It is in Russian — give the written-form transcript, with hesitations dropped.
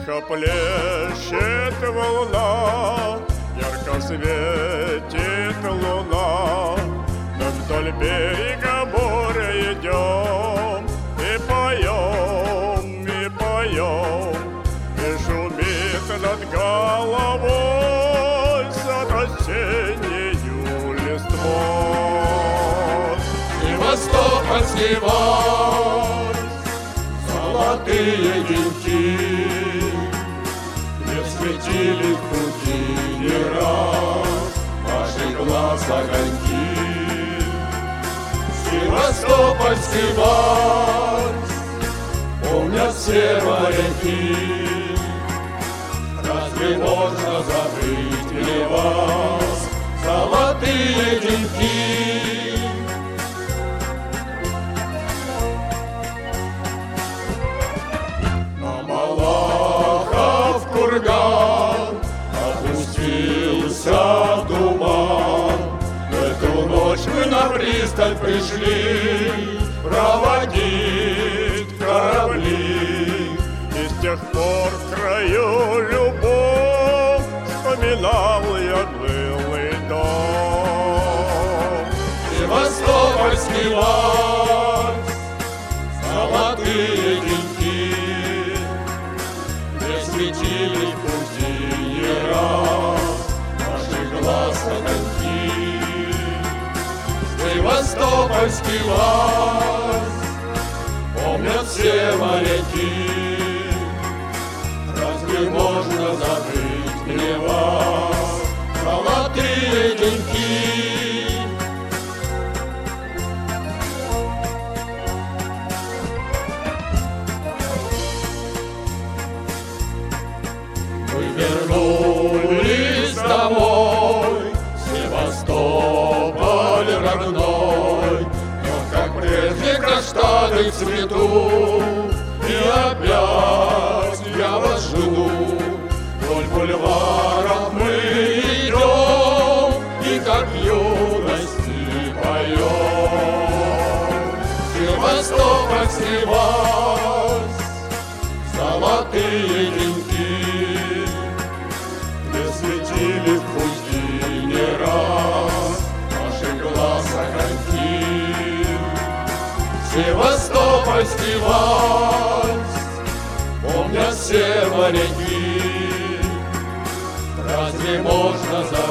Тихо плещет волна, ярко светит луна. Мы вдоль берега моря идем и поем, и поем. И шумит над головой сад осеннею листвой. Севастопольский вальс, золотые деньки, не светили в пути ни раз ваши глаз огоньки. Севастопольский вальс помнят все моряки. Разве можно забыть мне вас, золотые деньки? Опустился туман. В эту ночь мы на пристань пришли проводить корабли. И с тех пор краю любовь вспоминал я былый дом. Севастопольский вальс, золотые деньки, не светили в пути ни раз наши глаз огоньки. Севастопольский вальс помнят все моряки. Разве можно забыть мне вас, золотые деньки? Мы вернулись домой, Севастополь родной, но как прежде каштаны в цвету, и опять я вас жду. Вдоль бульваров мы идем и как в юности поем. Севастопольский вальс, золотые деньки, не светили в пути ни раз наши глаз огоньки. Севастопольский вальс помнят все моряки. Разве можно забыть